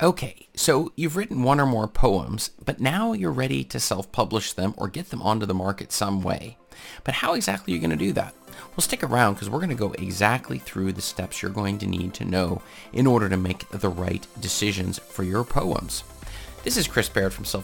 Okay, so you've written one or more poems, but now you're ready to self-publish them or get them onto the market some way. But how exactly are you going to do that? Well, stick around because we're going to go exactly through the steps you're going to need to know in order to make the right decisions for your poems. This is Chris Baird from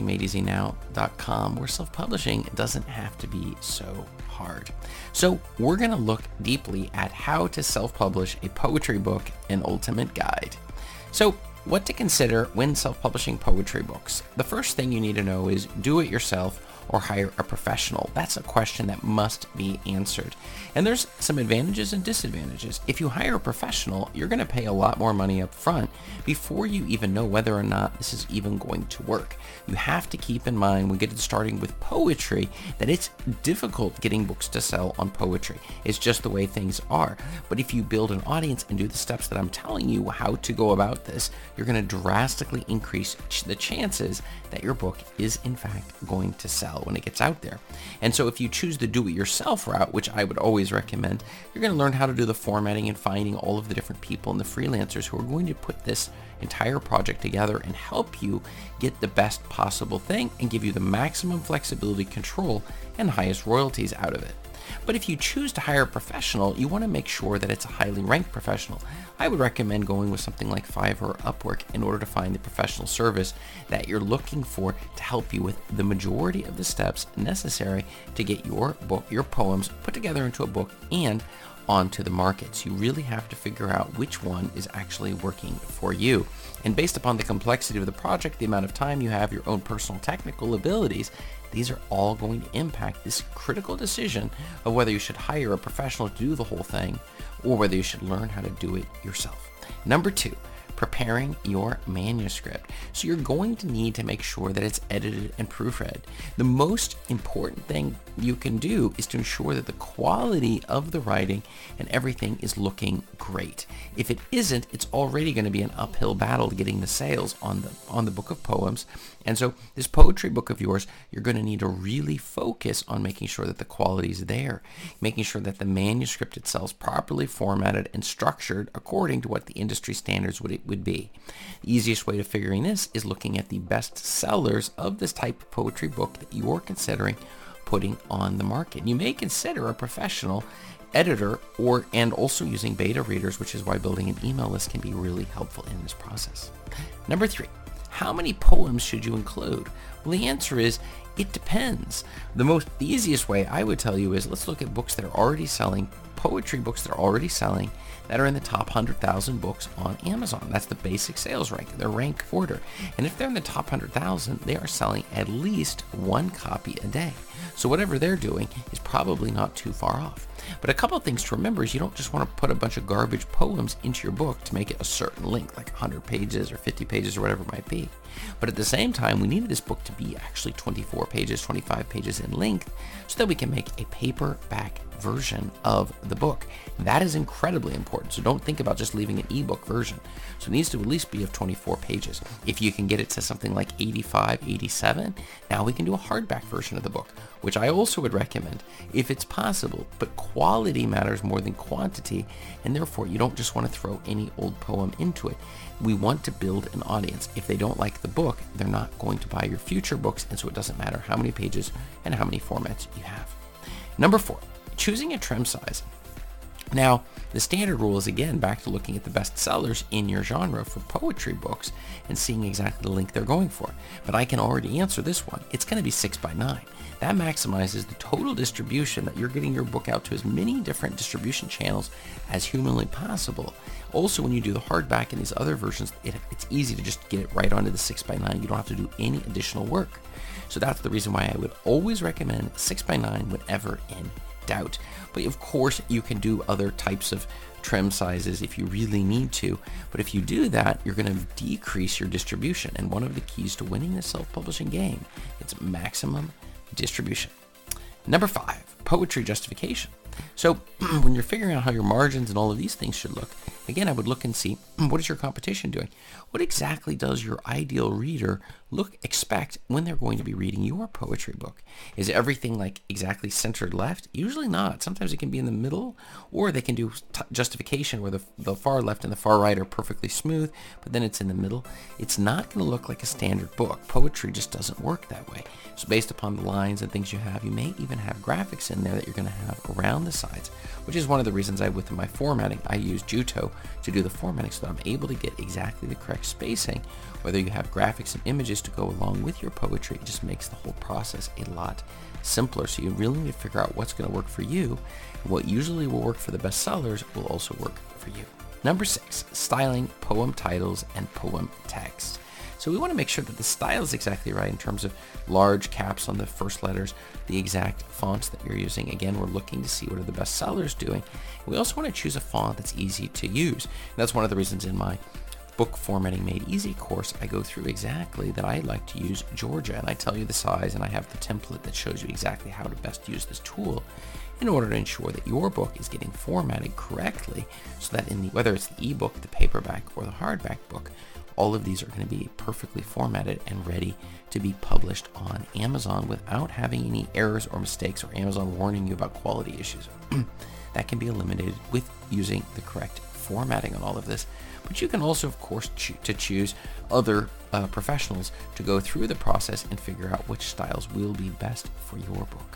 selfpublishingmadeeasynow.com, where self-publishing doesn't have to be so hard. So we're going to look deeply at how to self-publish a poetry book, an ultimate guide. So what to consider when self-publishing poetry books? The first thing you need to know is do it yourself or hire a professional. That's a question that must be answered. And there's some advantages and disadvantages. If you hire a professional, you're going to pay a lot more money up front before you even know whether or not this is even going to work. You have to keep in mind when getting starting with poetry that it's difficult getting books to sell on poetry. It's just the way things are. But if you build an audience and do the steps that I'm telling you how to go about this, you're going to drastically increase the chances that your book is in fact going to sell when it gets out there. And so if you choose the do-it-yourself route, which I would always recommend, you're going to learn how to do the formatting and finding all of the different people and the freelancers who are going to put this entire project together and help you get the best possible thing and give you the maximum flexibility, control, and highest royalties out of it. But if you choose to hire a professional, you want to make sure that it's a highly ranked professional. I would recommend going with something like Fiverr or Upwork in order to find the professional service that you're looking for to help you with the majority of the steps necessary to get your book, your poems put together into a book and onto the markets. You really have to figure out which one is actually working for you. And based upon the complexity of the project, the amount of time you have, your own personal technical abilities, these are all going to impact this critical decision of whether you should hire a professional to do the whole thing or whether you should learn how to do it yourself. Number 2, preparing your manuscript. So you're going to need to make sure that it's edited and proofread. The most important thing you can do is to ensure that the quality of the writing and everything is looking great. If it isn't, it's already going to be an uphill battle getting the sales on the book of poems. And so this poetry book of yours, you're going to need to really focus on making sure that the quality is there, making sure that the manuscript itself is properly formatted and structured according to what the industry standards would be. The easiest way to figuring this is looking at the best sellers of this type of poetry book that you're considering putting on the market. You may consider a professional editor and also using beta readers, which is why building an email list can be really helpful in this process. Number 3, how many poems should you include? Well, the answer is it depends. The easiest way I would tell you is let's look at books that are already selling, poetry books that are already selling, that are in the top 100,000 books on Amazon. That's the basic sales rank, their rank order. And if they're in the top 100,000, they are selling at least one copy a day. So whatever they're doing is probably not too far off. But a couple of things to remember is you don't just want to put a bunch of garbage poems into your book to make it a certain length, like 100 pages or 50 pages or whatever it might be. But at the same time, we needed this book to be actually 24 pages, 25 pages in length so that we can make a paperback version of the book. That is incredibly important. So don't think about just leaving an ebook version. So it needs to at least be of 24 pages. If you can get it to something like 85, 87, now we can do a hardback version of the book, which I also would recommend if it's possible. But quality matters more than quantity, and therefore you don't just want to throw any old poem into it. We want to build an audience. If they don't like the book, they're not going to buy your future books, and so it doesn't matter how many pages and how many formats you have. Number 4, choosing a trim size. Now, the standard rule is again back to looking at the best sellers in your genre for poetry books and seeing exactly the length they're going for. But I can already answer this one. It's going to be 6x9. That maximizes the total distribution, that you're getting your book out to as many different distribution channels as humanly possible. Also, when you do the hardback and these other versions, it's easy to just get it right onto the 6x9. You don't have to do any additional work. So that's the reason why I would always recommend 6x9 whenever in doubt. But of course, you can do other types of trim sizes if you really need to. But if you do that, you're going to decrease your distribution. And one of the keys to winning the self-publishing game is maximum distribution. Number 5, poetry justification. So when you're figuring out how your margins and all of these things should look, again, I would look and see, what is your competition doing? What exactly does your ideal reader expect when they're going to be reading your poetry book? Is everything like exactly centered left? Usually not. Sometimes it can be in the middle, or they can do justification where the far left and the far right are perfectly smooth, but then it's in the middle. It's not going to look like a standard book. Poetry just doesn't work that way. So based upon the lines and things you have, you may even have graphics in there that you're going to have around the sides, which is one of the reasons with my formatting, I use Juto to do the formatting so that I'm able to get exactly the correct spacing. Whether you have graphics and images to go along with your poetry, it just makes the whole process a lot simpler. So you really need to figure out what's going to work for you. What usually will work for the bestsellers will also work for you. Number 6, styling poem titles and poem text. So we want to make sure that the style is exactly right in terms of large caps on the first letters, the exact fonts that you're using. Again, we're looking to see what are the best sellers doing. We also want to choose a font that's easy to use. And that's one of the reasons in my Book Formatting Made Easy course, I go through exactly that I like to use Georgia, and I tell you the size, and I have the template that shows you exactly how to best use this tool in order to ensure that your book is getting formatted correctly, so that whether it's the ebook, the paperback, or the hardback book, all of these are going to be perfectly formatted and ready to be published on Amazon without having any errors or mistakes or Amazon warning you about quality issues. That can be eliminated with using the correct formatting on all of this. But you can also, of course, choose other professionals to go through the process and figure out which styles will be best for your book.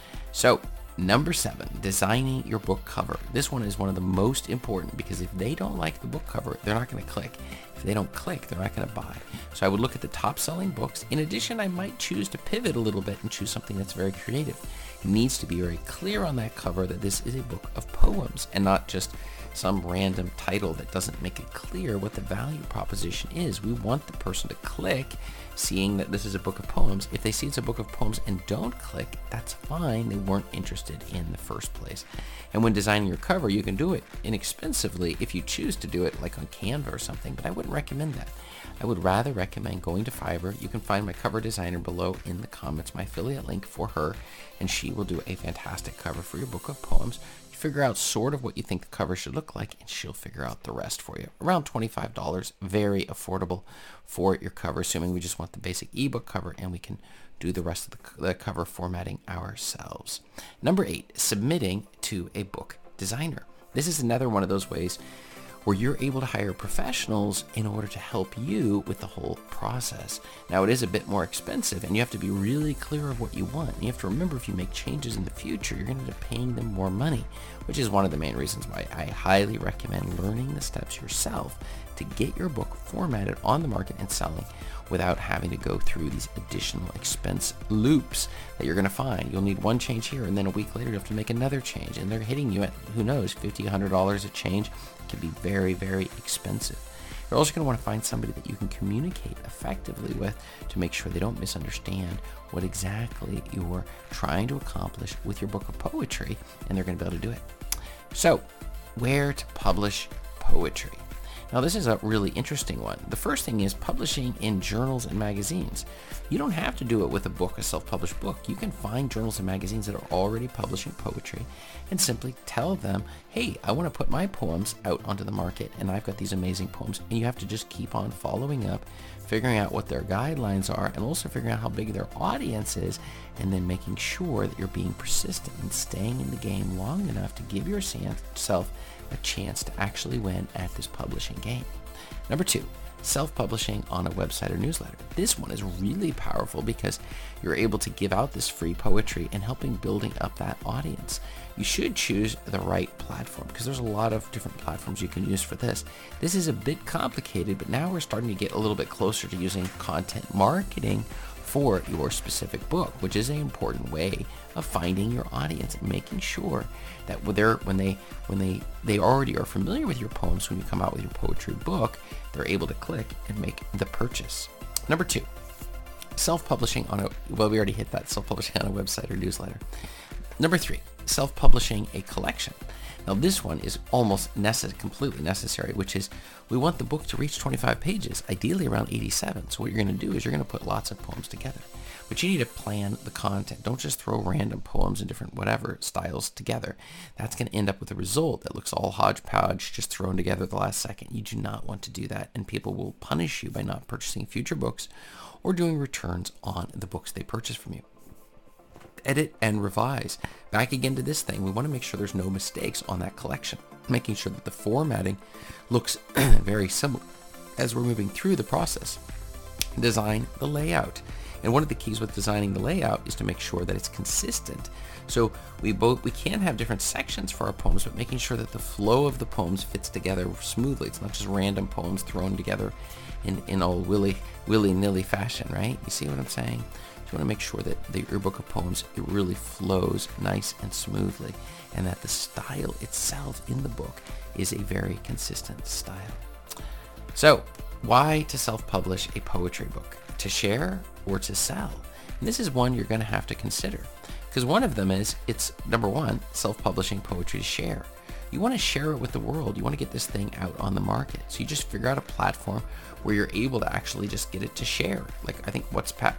So, number 7, designing your book cover. This one is one of the most important because if they don't like the book cover, they're not going to click. If they don't click, they're not going to buy. So I would look at the top selling books. In addition, I might choose to pivot a little bit and choose something that's very creative. It needs to be very clear on that cover that this is a book of poems and not just some random title that doesn't make it clear what the value proposition is. We want the person to click seeing that this is a book of poems. If they see it's a book of poems and don't click, that's fine. They weren't interested in the first place. And when designing your cover, you can do it inexpensively if you choose to do it like on Canva or something, but I wouldn't recommend that. I would rather recommend going to Fiverr. You can find my cover designer below in the comments, my affiliate link for her, and she will do a fantastic cover for your book of poems. You figure out sort of what you think the cover should look like, and she'll figure out the rest for you. Around $25, very affordable for your cover, assuming we just want the basic ebook cover, and we can do the rest of the cover formatting ourselves. Number 8, submitting to a book designer. This is another one of those ways where you're able to hire professionals in order to help you with the whole process. Now, it is a bit more expensive, and you have to be really clear of what you want. And you have to remember, if you make changes in the future, you're going to end up paying them more money, which is one of the main reasons why I highly recommend learning the steps yourself to get your book formatted on the market and selling without having to go through these additional expense loops that you're going to find. You'll need one change here, and then a week later you have to make another change, and they're hitting you at, who knows, $50, $100 a change. It can be very, very expensive. You're also going to want to find somebody that you can communicate effectively with to make sure they don't misunderstand what exactly you're trying to accomplish with your book of poetry, and they're going to be able to do it. So, where to publish poetry? Now, this is a really interesting one. The first thing is publishing in journals and magazines. You don't have to do it with a book, a self-published book. You can find journals and magazines that are already publishing poetry and simply tell them, hey, I want to put my poems out onto the market, and I've got these amazing poems. And you have to just keep on following up, figuring out what their guidelines are, and also figuring out how big their audience is, and then making sure that you're being persistent and staying in the game long enough to give yourself a chance to actually win at this publishing game. Number 2, self-publishing on a website or newsletter. This one is really powerful because you're able to give out this free poetry and helping building up that audience. You should choose the right platform because there's a lot of different platforms you can use for this. This is a bit complicated, but now we're starting to get a little bit closer to using content marketing for your specific book, which is an important way of finding your audience and making sure that when they already are familiar with your poems, when you come out with your poetry book, they're able to click and make the purchase. Number 2, self-publishing we already hit that, self-publishing on a website or newsletter. Number 3, self-publishing a collection. Now, this one is almost completely necessary, which is we want the book to reach 25 pages, ideally around 87. So what you're going to do is you're going to put lots of poems together. But you need to plan the content. Don't just throw random poems in different whatever styles together. That's going to end up with a result that looks all hodgepodge, just thrown together at the last second. You do not want to do that, and people will punish you by not purchasing future books or doing returns on the books they purchase from you. Edit and revise. Back again to this thing. We want to make sure there's no mistakes on that collection, making sure that the formatting looks very similar as we're moving through the process. Design the layout. And one of the keys with designing the layout is to make sure that it's consistent. So we can have different sections for our poems, but making sure that the flow of the poems fits together smoothly. It's not just random poems thrown together in all willy-nilly fashion, right? You see what I'm saying? You want to make sure that your book of poems, it really flows nice and smoothly, and that the style itself in the book is a very consistent style. So, why to self-publish a poetry book? To share or to sell? And this is one you're going to have to consider, because one of them is, it's number one, self-publishing poetry to share. You want to share it with the world. You want to get this thing out on the market. So you just figure out a platform where you're able to actually just get it to share. Like, I think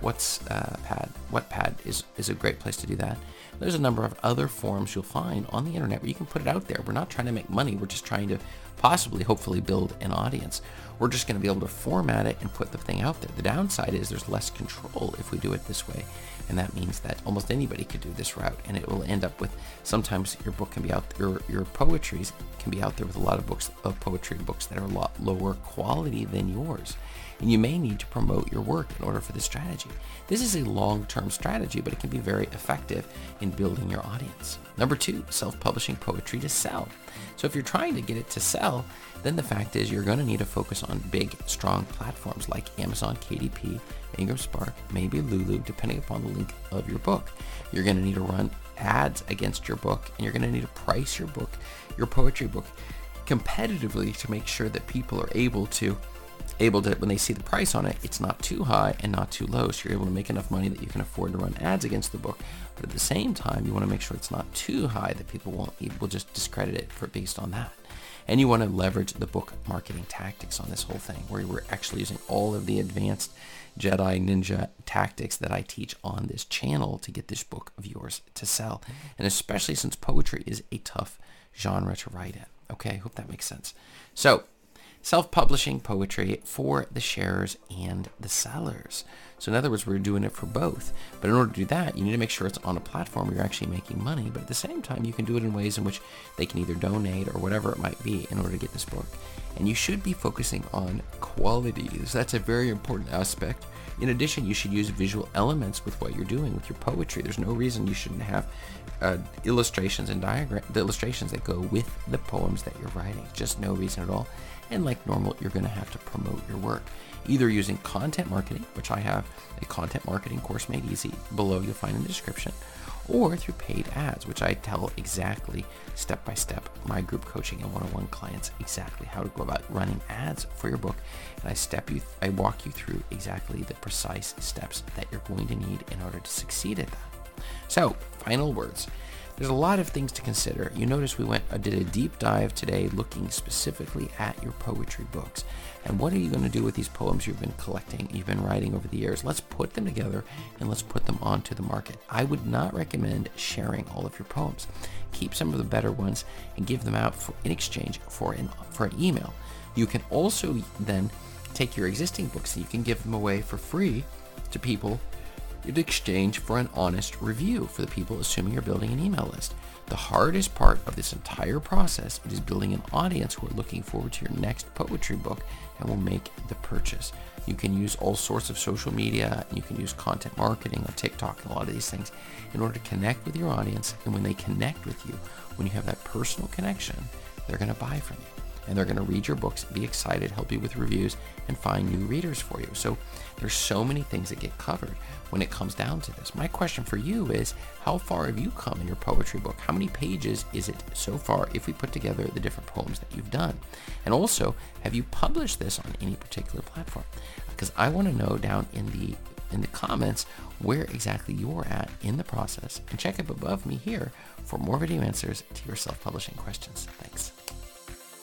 Wattpad is a great place to do that. There's a number of other forums you'll find on the internet where you can put it out there. We're not trying to make money. We're just trying to hopefully build an audience. We're just going to be able to format it and put the thing out there. The downside is there's less control if we do it this way. And that means that almost anybody could do this route, and it will end up with, sometimes your book can be out, your poetries can be out there with a lot of poetry books that are a lot lower quality than yours. And you may need to promote your work in order for this strategy. This is a long-term strategy, but it can be very effective in building your audience. Number two, self-publishing poetry to sell. So if you're trying to get it to sell, then the fact is you're going to need to focus on big, strong platforms like Amazon KDP, Ingram Spark, maybe Lulu, depending upon the length of your book. You're going to need to run ads against your book, and you're going to need to price your book, your poetry book, competitively to make sure that people are able to, when they see the price on it, it's not too high and not too low, so you're able to make enough money that you can afford to run ads against the book. But at the same time, you want to make sure it's not too high that people will just discredit it based on that. And you want to leverage the book marketing tactics on this whole thing, where we're actually using all of the advanced Jedi Ninja tactics that I teach on this channel to get this book of yours to sell. And especially since poetry is a tough genre to write in. Okay, hope that makes sense. So, self-publishing poetry for the sharers and the sellers. So in other words, we're doing it for both. But in order to do that, you need to make sure it's on a platform where you're actually making money. But at the same time, you can do it in ways in which they can either donate or whatever it might be in order to get this book. And you should be focusing on quality. So that's a very important aspect. In addition, you should use visual elements with what you're doing with your poetry. There's no reason you shouldn't have illustrations and the illustrations that go with the poems that you're writing. Just no reason at all. And like normal, you're going to have to promote your work, either using content marketing, which I have a content marketing course made easy below, you'll find in the description, or through paid ads, which I tell exactly step by step my group coaching and one-on-one clients exactly how to go about running ads for your book. And I walk you through exactly the precise steps that you're going to need in order to succeed at that. So, final words. There's a lot of things to consider. You notice I did a deep dive today looking specifically at your poetry books. And what are you going to do with these poems you've been collecting, you've been writing over the years? Let's put them together and let's put them onto the market. I would not recommend sharing all of your poems. Keep some of the better ones and give them out in exchange for an email. You can also then take your existing books and you can give them away for free to people in exchange for an honest review for the people, assuming you're building an email list. The hardest part of this entire process is building an audience who are looking forward to your next poetry book and will make the purchase. You can use all sorts of social media, and you can use content marketing on TikTok and a lot of these things in order to connect with your audience. And when they connect with you, when you have that personal connection, they're going to buy from you. And they're going to read your books, be excited, help you with reviews, and find new readers for you. So there's so many things that get covered when it comes down to this. My question for you is, how far have you come in your poetry book? How many pages is it so far if we put together the different poems that you've done? And also, have you published this on any particular platform? Because I want to know down in the comments where exactly you're at in the process. And check up above me here for more video answers to your self-publishing questions. Thanks.